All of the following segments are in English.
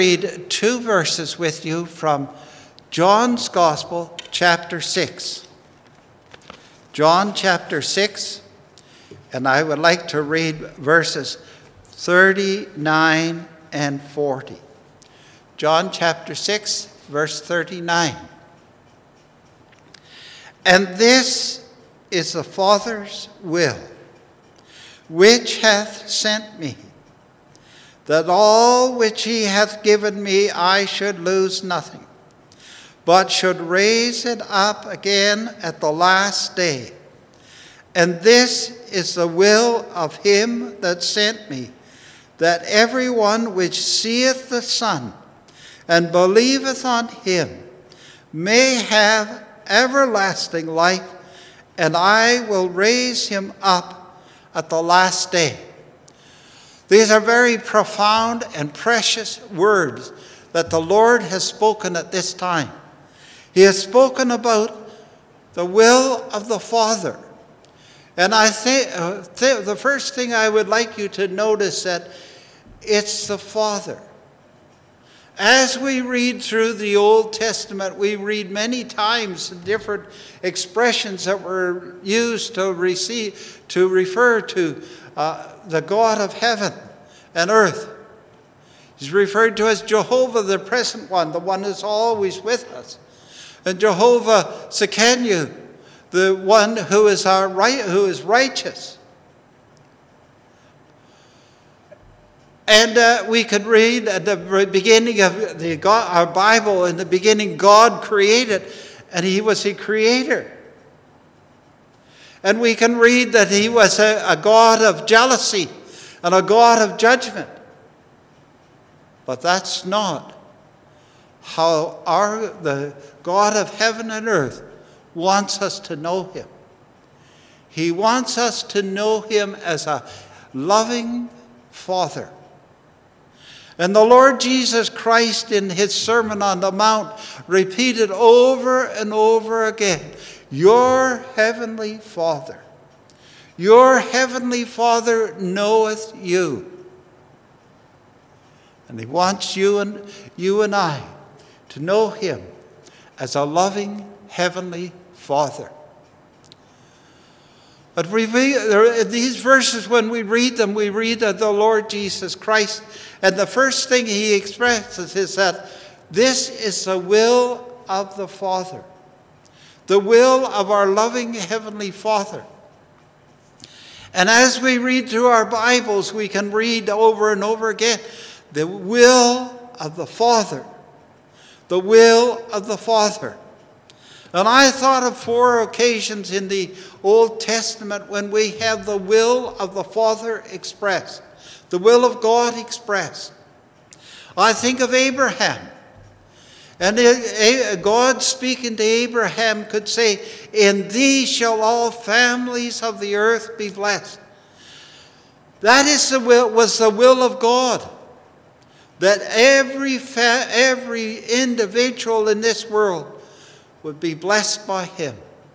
read two verses with you from John's Gospel, chapter 6. John chapter 6, and I would like to read verses 39 and 40. John chapter 6, verse 39. And this is the Father's will, which hath sent me, that all which he hath given me I should lose nothing, but should raise it up again at the last day. And this is the will of him that sent me, that every one which seeth the Son and believeth on him may have everlasting life, and I will raise him up at the last day. These are very profound and precious words that the Lord has spoken at this time. He has spoken about the will of the Father. And I think the first thing I would like you to notice that it's the Father. As we read through the Old Testament, we read many times different expressions that were used to refer to the God of heaven and earth. He's referred to as Jehovah, the present one, the one who's always with us. And Jehovah Tsidkenu, the one who is righteous. And we could read at the beginning of our Bible, in the beginning God created, and he was a creator. And we can read that he was a God of jealousy and a God of judgment. But that's not how the God of heaven and earth wants us to know him. He wants us to know him as a loving Father. And the Lord Jesus Christ in his Sermon on the Mount repeated over and over again, your heavenly Father. Your heavenly Father knoweth you. And he wants you and I to know him as a loving heavenly Father. But these verses, when we read them, we read of the Lord Jesus Christ. And the first thing he expresses is that this is the will of the Father. The will of our loving heavenly Father. And as we read through our Bibles, we can read over and over again, the will of the Father. The will of the Father. And I thought of 4 occasions in the Old Testament when we have the will of the Father expressed. The will of God expressed. I think of Abraham. And God speaking to Abraham could say, in thee shall all families of the earth be blessed. That was the will of God. That every individual in this world would be blessed by him.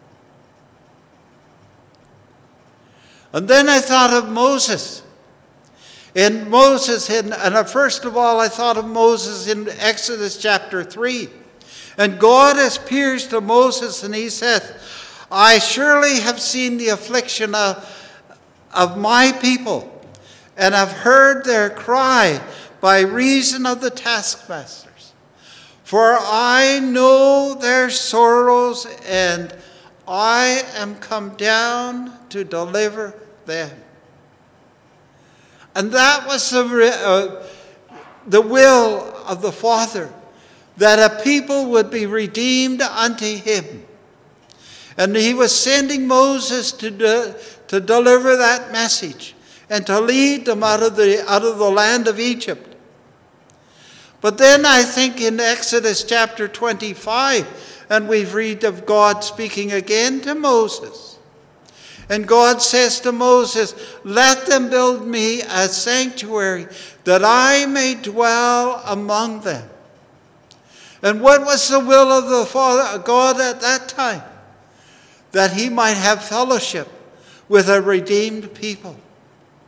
And then I thought of Moses. First of all, I thought of Moses in Exodus chapter 3. And God appears to Moses and he said, I surely have seen the affliction of my people, and have heard their cry by reason of the taskmasters. For I know their sorrows, and I am come down to deliver them. And that was the will of the Father, that a people would be redeemed unto him. And he was sending Moses to deliver that message and to lead them out of the land of Egypt. But then I think in Exodus chapter 25, and we read of God speaking again to Moses. And God says to Moses, let them build me a sanctuary that I may dwell among them. And what was the will of the Father God at that time? That he might have fellowship with a redeemed people.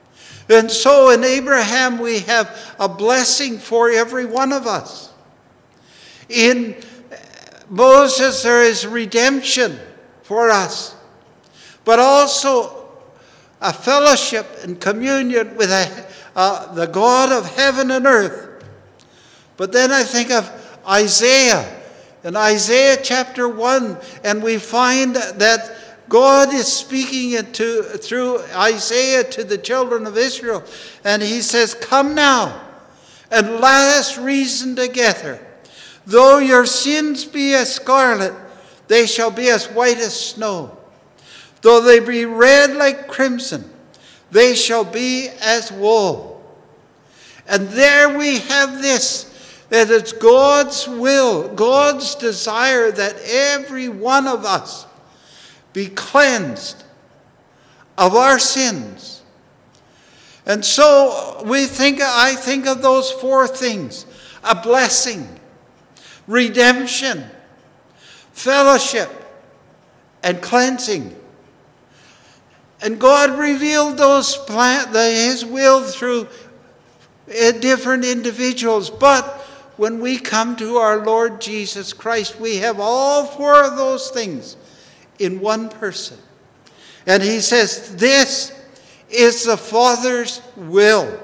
And so in Abraham we have a blessing for every one of us. In Moses there is redemption for us, but also a fellowship and communion with the God of heaven and earth. But then I think of Isaiah, in Isaiah chapter 1, and we find that God is speaking through Isaiah to the children of Israel, and he says, "Come now, and let us reason together. Though your sins be as scarlet, they shall be as white as snow. Though they be red like crimson, they shall be as wool." And there we have this, that it's God's will, God's desire that every one of us be cleansed of our sins. And so I think of those four things: a blessing, redemption, fellowship, and cleansing. And God revealed his will through different individuals. But when we come to our Lord Jesus Christ, we have all four of those things in one person. And he says, this is the Father's will.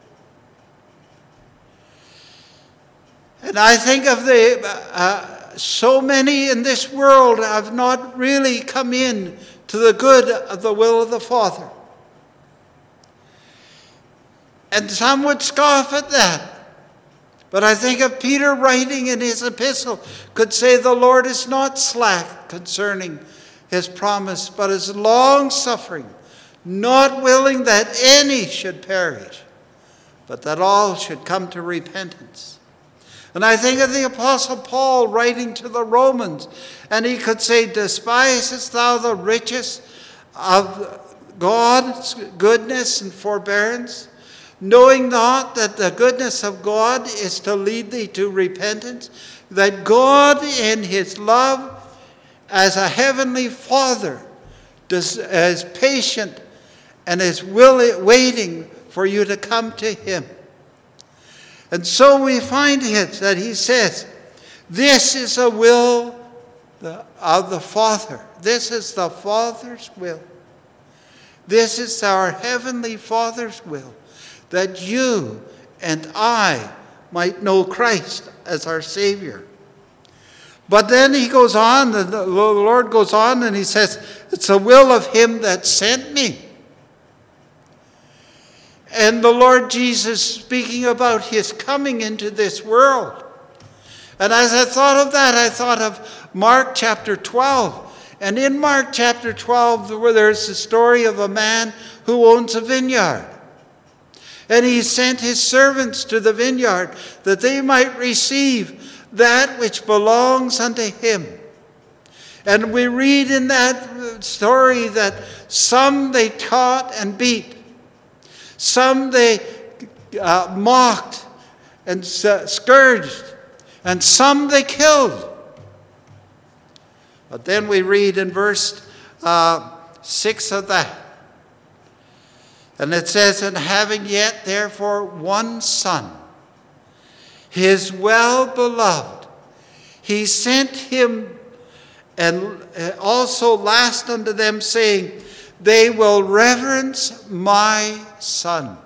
And I think of so many in this world have not really come in to the good of the will of the Father. And some would scoff at that. But I think of Peter writing in his epistle, could say the Lord is not slack concerning his promise, but is long-suffering, not willing that any should perish, but that all should come to repentance. And I think of the Apostle Paul writing to the Romans, and he could say, "Despisest thou the riches of God's goodness and forbearance, knowing not that the goodness of God is to lead thee to repentance, that God in his love as a heavenly Father is patient and is waiting for you to come to him." And so we find it that he says, this is a will of the Father. This is the Father's will. This is our Heavenly Father's will, that you and I might know Christ as our Savior. But then he goes on, the Lord goes on and he says, it's the will of him that sent me. And the Lord Jesus speaking about his coming into this world. And as I thought of that, I thought of Mark chapter 12. And in Mark chapter 12, there's the story of a man who owns a vineyard. And he sent his servants to the vineyard that they might receive that which belongs unto him. And we read in that story that some they taught and beat. Some they mocked and scourged. And some they killed. But then we read in verse 6 of that. And it says, "And having yet therefore one son, his well-beloved, he sent him and also last unto them, saying, They will reverence my son."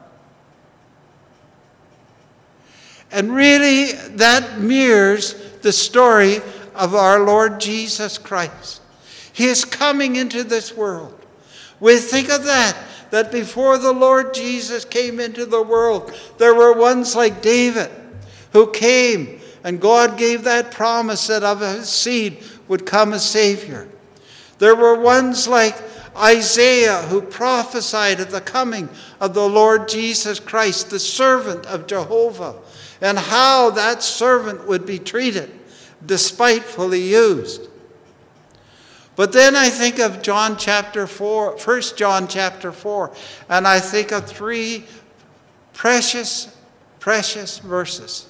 And really, that mirrors the story of our Lord Jesus Christ. He is coming into this world. We think of that before the Lord Jesus came into the world, there were ones like David who came, and God gave that promise that of his seed would come a Savior. There were ones like Isaiah who prophesied of the coming of the Lord Jesus Christ, the servant of Jehovah, and how that servant would be treated, despitefully used. But then I think of 1 John chapter 4, and I think of 3 precious, precious verses.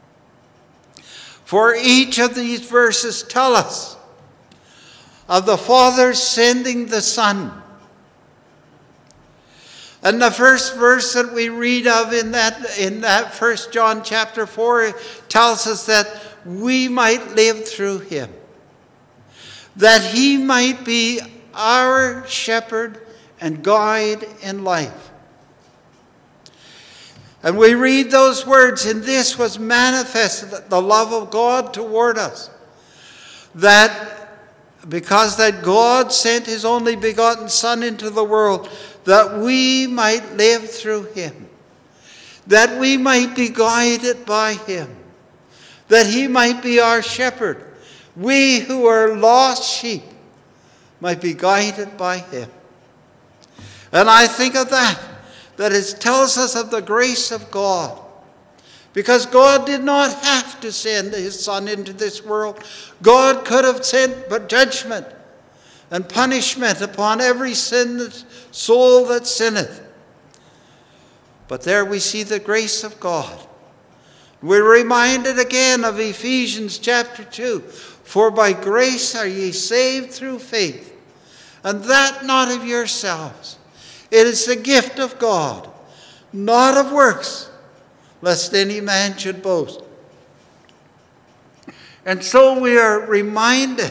For each of these verses tell us of the Father sending the Son. And the first verse that we read of in that 1 John chapter 4 tells us that we might live through him, that he might be our shepherd and guide in life. And we read those words, "In this was manifested the love of God toward us, that because that God sent his only begotten Son into the world, that we might live through him, that we might be guided by him, that he might be our shepherd. We who are lost sheep might be guided by him." And I think of that it tells us of the grace of God. Because God did not have to send his Son into this world. God could have sent but judgment and punishment upon every soul that sinneth. But there we see the grace of God. We're reminded again of Ephesians chapter 2. "For by grace are ye saved through faith, and that not of yourselves. It is the gift of God, not of works, lest any man should boast." And so we are reminded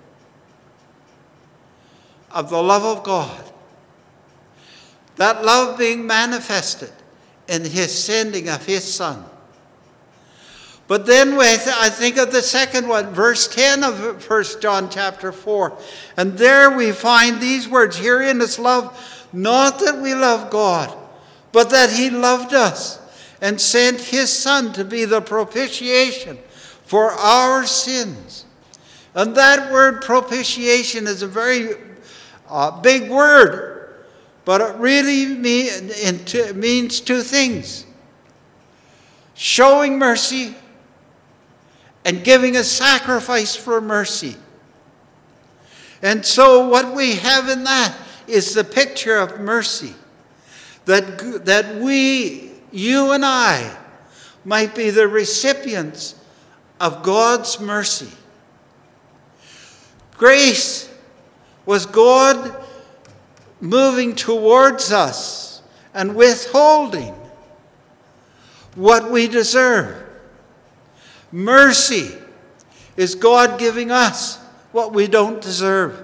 of the love of God. That love being manifested in his sending of his Son. But then I think of the second one, verse 10 of 1 John chapter 4. And there we find these words, "Herein is love, not that we love God, but that he loved us and sent his Son to be the propitiation for our sins." And that word propitiation is a very big word, but it really means two things: showing mercy and giving a sacrifice for mercy. And so what we have in that is the picture of mercy, that we, you and I, might be the recipients of God's mercy. Grace was God moving towards us and withholding what we deserve. Mercy is God giving us what we don't deserve.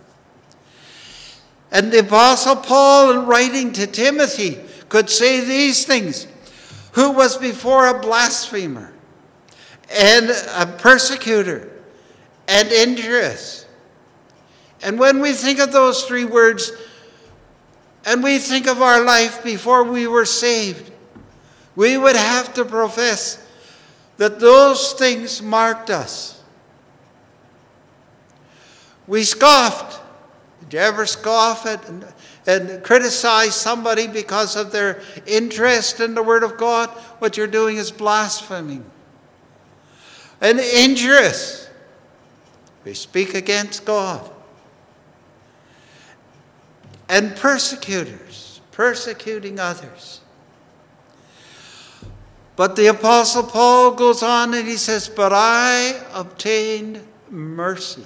And the Apostle Paul, in writing to Timothy, could say these things: "Who was before a blasphemer and a persecutor and injurious." And when we think of those three words, and we think of our life before we were saved, we would have to profess that those things marked us. We scoffed. Did you ever scoff at and criticize somebody because of their interest in the Word of God? What you're doing is blaspheming. And injurious. We speak against God. And persecutors, persecuting others. But the Apostle Paul goes on and he says, "But I obtained mercy."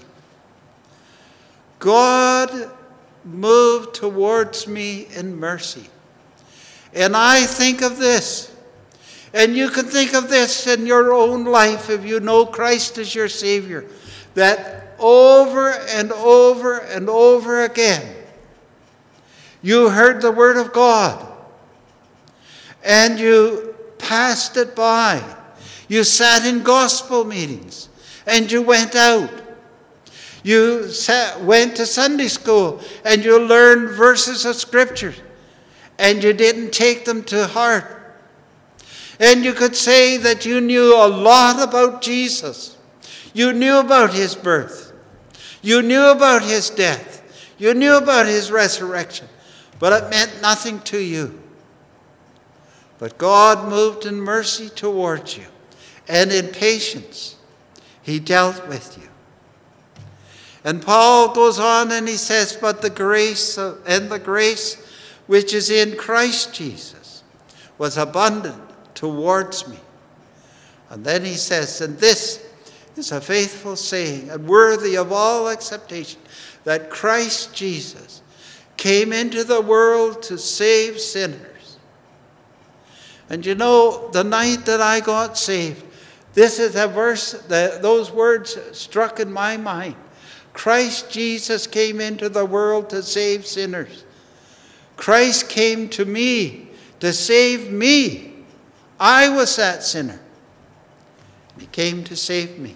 God moved towards me in mercy. And I think of this, and you can think of this in your own life if you know Christ as your Savior, that over and over and over again, you heard the Word of God, and you passed it by. You sat in gospel meetings, and you went out. You went to Sunday school, and you learned verses of Scripture, and you didn't take them to heart. And you could say that you knew a lot about Jesus. You knew about his birth. You knew about his death. You knew about his resurrection. But it meant nothing to you. But God moved in mercy towards you, and in patience he dealt with you. And Paul goes on and he says, "But the grace which is in Christ Jesus was abundant towards me." And then he says, "And this is a faithful saying and worthy of all acceptation, that Christ Jesus came into the world to save sinners. And you know, the night that I got saved, this is a verse, those words struck in my mind. Christ Jesus came into the world to save sinners. Christ came to me to save me. I was that sinner. He came to save me.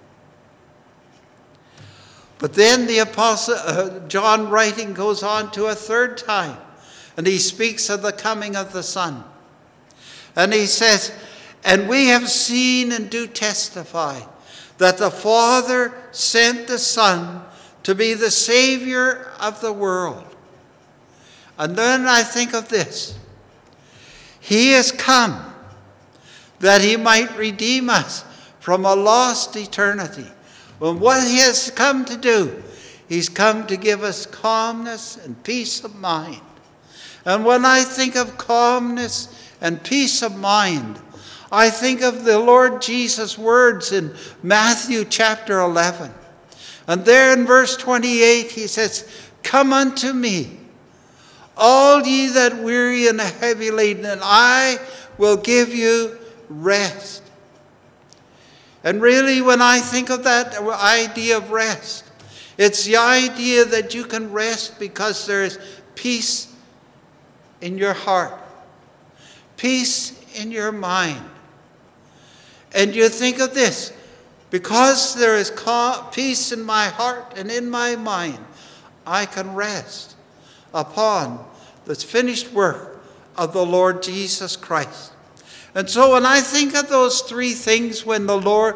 But then the Apostle John writing goes on to a third time, and he speaks of the coming of the Son. And he says, and we have seen and do testify that the Father sent the Son to be the Savior of the world. And then I think of this. He has come that he might redeem us from a lost eternity. Well, what he has come to do, he's come to give us calmness and peace of mind. And when I think of calmness and peace of mind, I think of the Lord Jesus' words in Matthew chapter 11. And there in verse 28, he says, "Come unto me, all ye that weary and are heavy laden, and I will give you rest." And really, when I think of that idea of rest, it's the idea that you can rest because there is peace in your heart, peace in your mind. And you think of this, because there is peace in my heart and in my mind, I can rest upon the finished work of the Lord Jesus Christ. And so when I think of those three things, when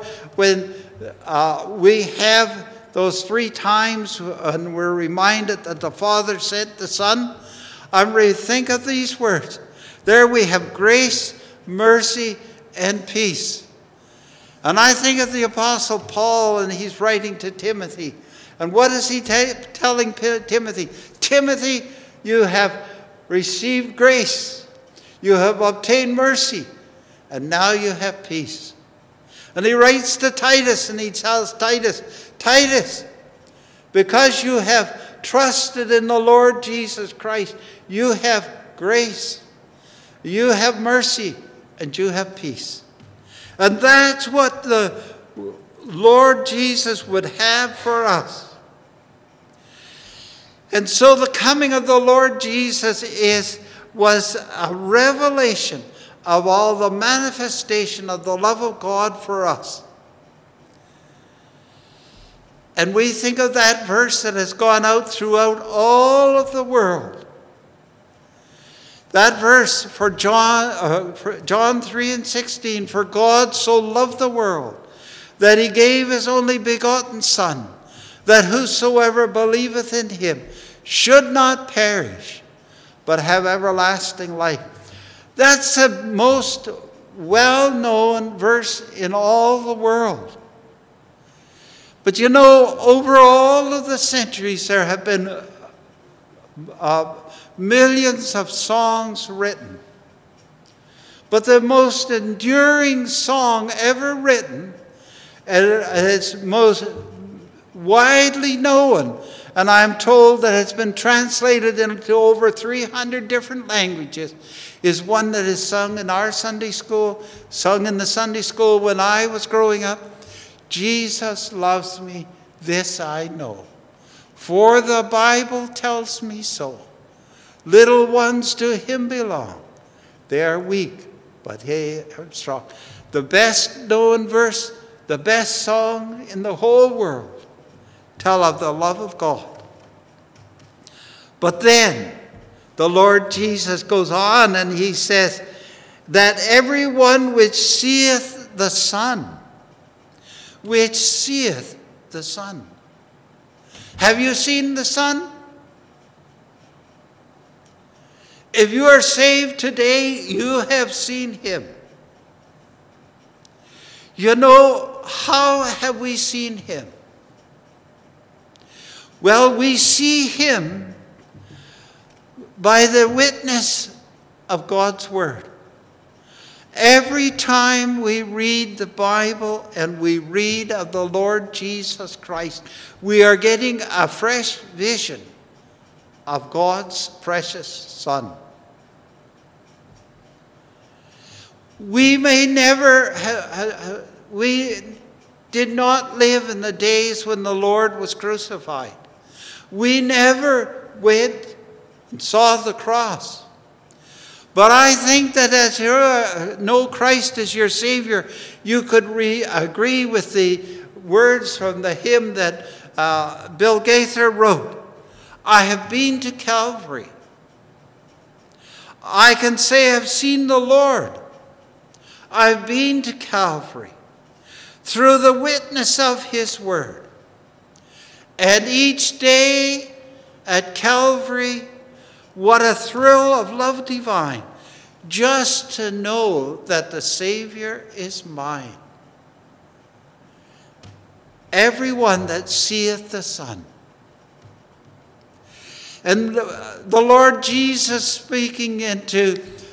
we have those three times and we're reminded that the Father sent the Son, I really think of these words. There we have grace, mercy, and peace. And I think of the Apostle Paul, and he's writing to Timothy. And what is he telling Timothy? Timothy, you have received grace. You have obtained mercy. And now you have peace. And he writes to Titus, and he tells Titus, Titus, because you have trusted in the Lord Jesus Christ, you have grace, you have mercy, and you have peace. And that's what the Lord Jesus would have for us. And so the coming of the Lord Jesus was a revelation of all the manifestation of the love of God for us. And we think of that verse that has gone out throughout all of the world. That verse for John 3:16, for God so loved the world that he gave his only begotten Son, that whosoever believeth in him should not perish, but have everlasting life. That's the most well-known verse in all the world. But you know, over all of the centuries, there have been millions of songs written. But the most enduring song ever written, and it's most widely known, and I'm told that it's been translated into over 300 different languages, is one that is sung in our Sunday school, sung in the Sunday school when I was growing up. Jesus loves me, this I know, for the Bible tells me so. Little ones to him belong. They are weak, but they are strong. The best known verse, the best song in the whole world, tell of the love of God. But then the Lord Jesus goes on and he says that everyone which seeth the Son, which seeth the Son. Have you seen the Son? If you are saved today, you have seen him. You know, how have we seen him? Well, we see him by the witness of God's Word. Every time we read the Bible and we read of the Lord Jesus Christ, we are getting a fresh vision of God's precious Son. We may never, we did not live in the days when the Lord was crucified. We never went and saw the cross. But I think that as you know Christ as your Savior, you could agree with the words from the hymn that Bill Gaither wrote. I have been to Calvary. I can say I've seen the Lord. I've been to Calvary through the witness of his word. And each day at Calvary, what a thrill of love divine, just to know that the Savior is mine. Everyone that seeth the Son. And the Lord Jesus speaking into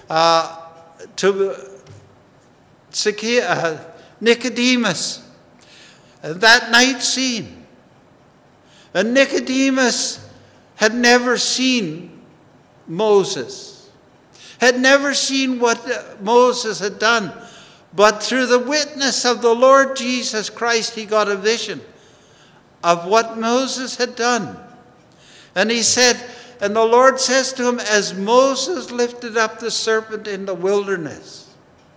Nicodemus, that night scene. And Nicodemus had never seen Moses, had never seen what Moses had done. But through the witness of the Lord Jesus Christ, he got a vision of what Moses had done. And he said, and the Lord says to him, as Moses lifted up the serpent in the wilderness,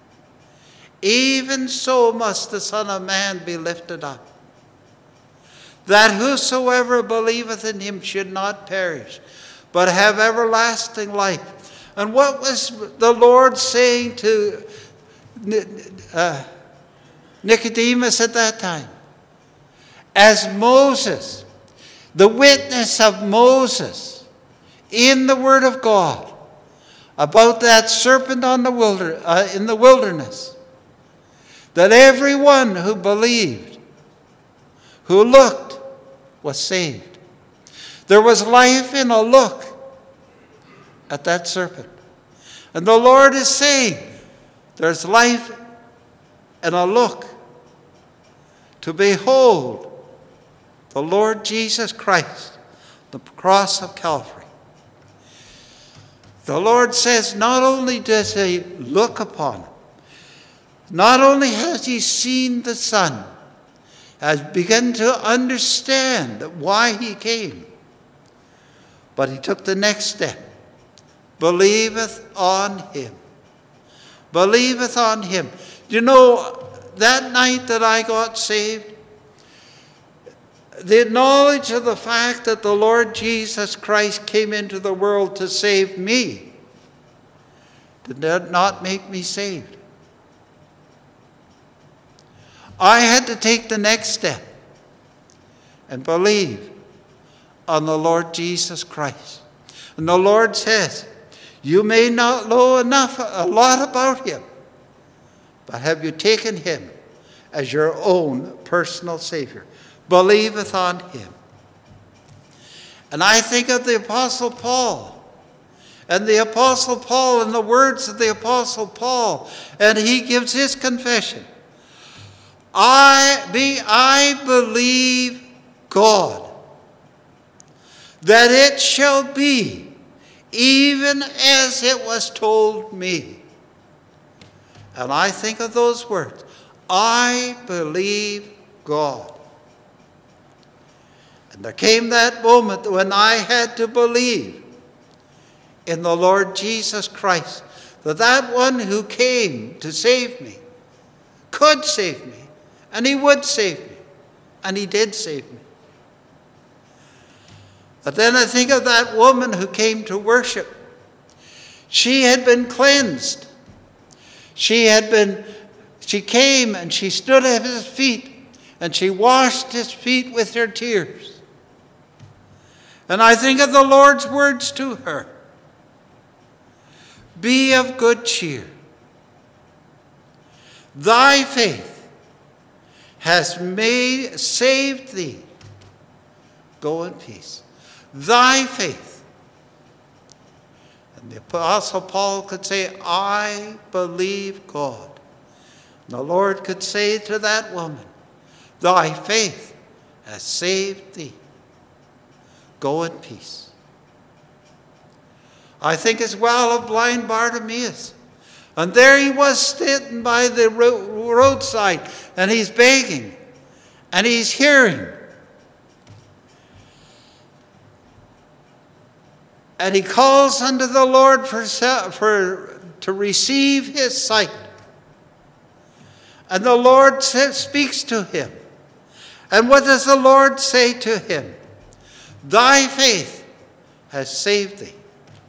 even so must the Son of Man be lifted up, that whosoever believeth in him should not perish, but have everlasting life. And what was the Lord saying to Nicodemus at that time? As Moses, the witness of Moses in the Word of God about that serpent in the wilderness, that everyone who believed, who looked, was saved. There was life in a look at that serpent. And the Lord is saying, there's life in a look to behold the Lord Jesus Christ, the cross of Calvary. The Lord says not only does he look upon him, not only has he seen the Son, has begun to understand why he came, but he took the next step. Believeth on him. Believeth on him. You know, that night that I got saved, the knowledge of the fact that the Lord Jesus Christ came into the world to save me did not make me saved. I had to take the next step and believe on the Lord Jesus Christ. And the Lord says, you may not know a lot about him, but have you taken him as your own personal Savior? Believeth on him. And I think of the Apostle Paul, and the Apostle Paul and the words of the Apostle Paul, and he gives his confession. I believe God, that it shall be even as it was told me. And I think of those words. I believe God. And there came that moment when I had to believe in the Lord Jesus Christ, that one who came to save me could save me, and he would save me, and he did save me. But then I think of that woman who came to worship. She had been cleansed. She came and she stood at his feet, and she washed his feet with her tears. And I think of the Lord's words to her. Be of good cheer. Thy faith has saved thee. Go in peace. Thy faith. And the Apostle Paul could say, I believe God. And the Lord could say to that woman, thy faith has saved thee. Go in peace. I think as well of blind Bartimaeus. And there he was sitting by the roadside, and he's begging, and he's hearing. And he calls unto the Lord to receive his sight. And the Lord speaks to him. And what does the Lord say to him? Thy faith has saved thee.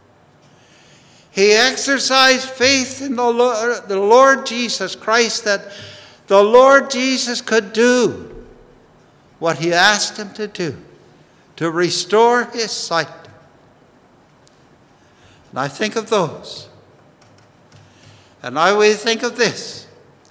He exercised faith in the Lord Jesus Christ, that the Lord Jesus could do what he asked him to do, to restore his sight. And I think of those. And I will think of this.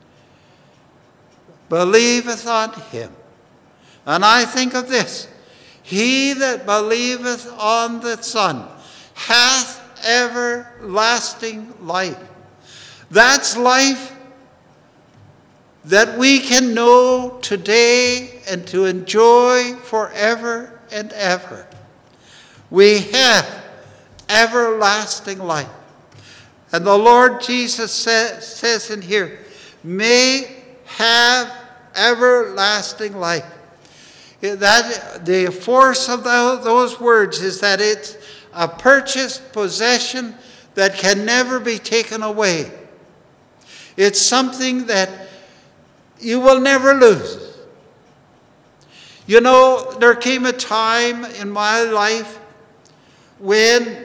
Believeth on him. And I think of this. He that believeth on the Son hath everlasting life. That's life that we can know today and to enjoy forever and ever. We have everlasting life. And the Lord Jesus says in here, may have everlasting life. That the force of those words is that it's a purchased possession that can never be taken away. It's something that you will never lose. You know, there came a time in my life when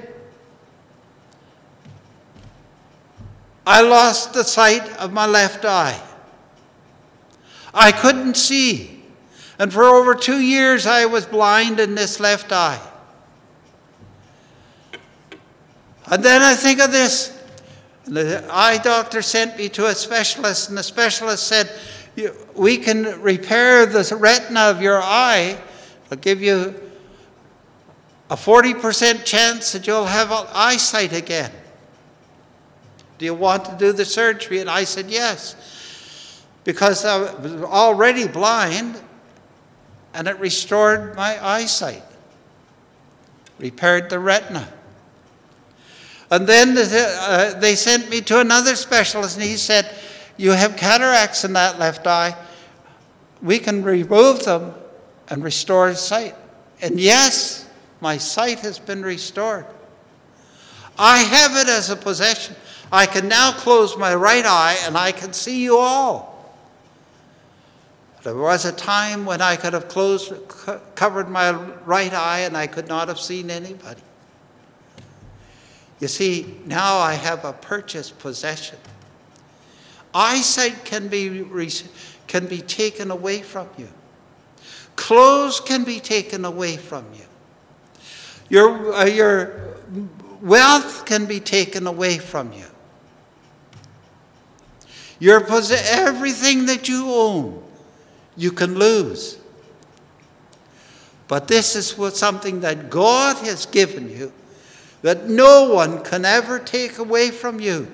I lost the sight of my left eye. I couldn't see. And for over 2 years I was blind in this left eye. And then I think of this. The eye doctor sent me to a specialist, and the specialist said, we can repair the retina of your eye. I'll give you a 40% chance that you'll have eyesight again. Do you want to do the surgery? And I said, yes. Because I was already blind, and it restored my eyesight. Repaired the retina. And then they sent me to another specialist, and he said, you have cataracts in that left eye. We can remove them and restore sight. And yes, my sight has been restored. I have it as a possession. I can now close my right eye and I can see you all. There was a time when I could have covered my right eye and I could not have seen anybody. You see, now I have a purchased possession. Eyesight can be taken away from you. Clothes can be taken away from you. Your wealth can be taken away from you. Everything that you own, you can lose. But this is something that God has given you, that no one can ever take away from you.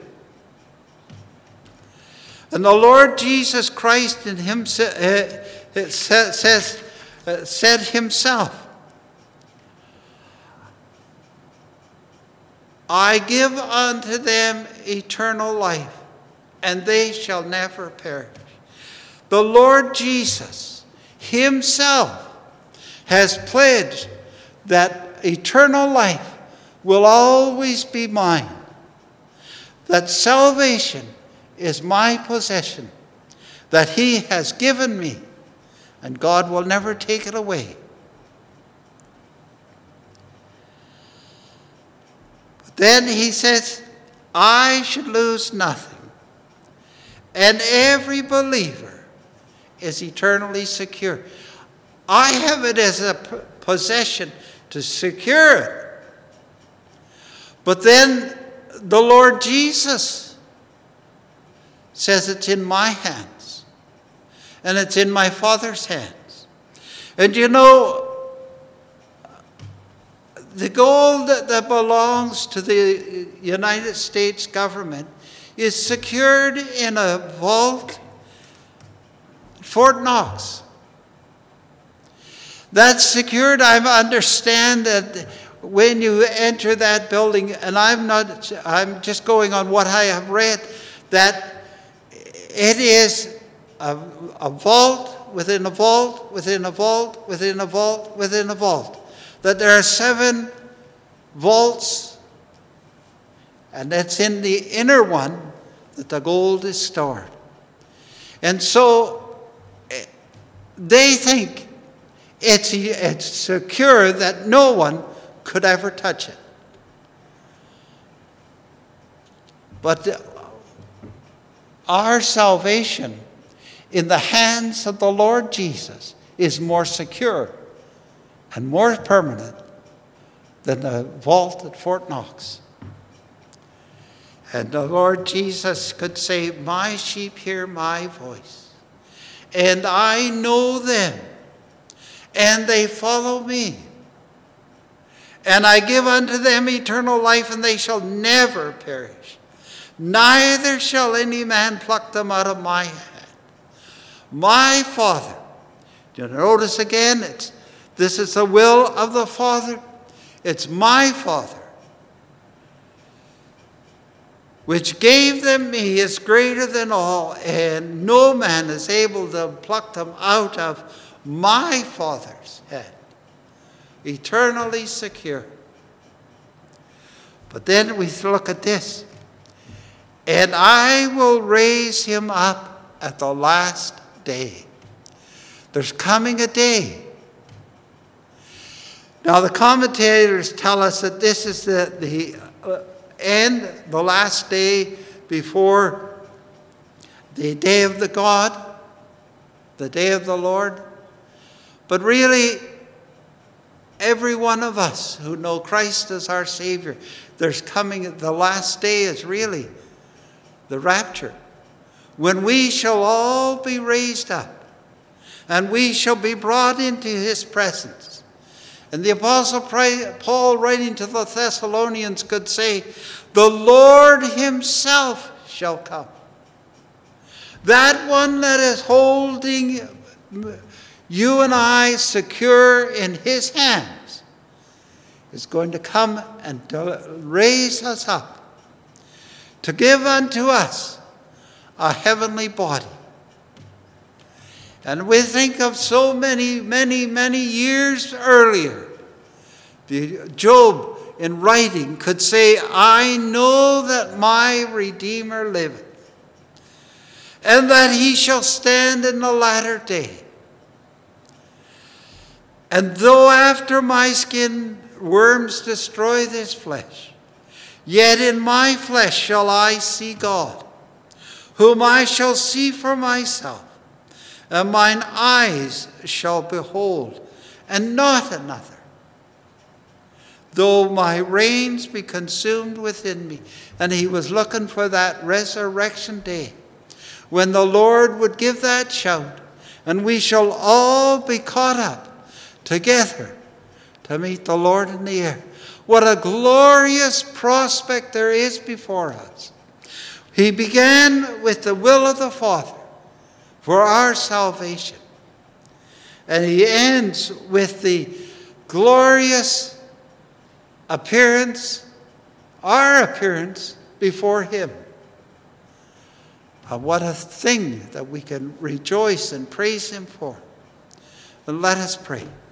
And the Lord Jesus Christ in himself said himself, I give unto them eternal life, and they shall never perish. The Lord Jesus himself has pledged that eternal life will always be mine, that salvation is my possession, that he has given me, and God will never take it away. But then he says, I should lose nothing. And every believer is eternally secure. I have it as a possession to secure it. But then the Lord Jesus says it's in my hands. And it's in my Father's hands. And you know, the gold that belongs to the United States government is secured in a vault at Fort Knox. That's secured. I understand that when you enter that building, and I'm just going on what I have read, that it is a vault within a vault, within a vault, within a vault, within a vault. That there are 7 vaults, and it's in the inner one that the gold is stored. And so they think it's secure, that no one could ever touch it. But our salvation in the hands of the Lord Jesus is more secure and more permanent than the vault at Fort Knox. And the Lord Jesus could say, my sheep hear my voice, and I know them, and they follow me. And I give unto them eternal life, and they shall never perish. Neither shall any man pluck them out of my hand. My Father. Do you notice again? This is the will of the Father. It's my Father, which gave them me, is greater than all, and no man is able to pluck them out of my Father's hand. Eternally secure. But then we look at this. And I will raise him up at the last day. There's coming a day. Now the commentators tell us that this is the end, the last day before the day of the God, the day of the Lord. But really, every one of us who know Christ as our Savior, there's coming, the last day is really the rapture, when we shall all be raised up, and we shall be brought into his presence. And the Apostle Paul, writing to the Thessalonians, could say, the Lord himself shall come. That one that is holding you and I secure in his hands is going to come and to raise us up, to give unto us a heavenly body. And we think of so many, many, many years earlier, Job in writing could say, I know that my Redeemer liveth, and that he shall stand in the latter day. And though after my skin worms destroy this flesh, yet in my flesh shall I see God, whom I shall see for myself, and mine eyes shall behold, and not another. Though my reins be consumed within me. And he was looking for that resurrection day, when the Lord would give that shout, and we shall all be caught up together to meet the Lord in the air. What a glorious prospect there is before us. He began with the will of the Father for our salvation. And he ends with the glorious appearance, our appearance before him. What a thing that we can rejoice and praise him for. And let us pray.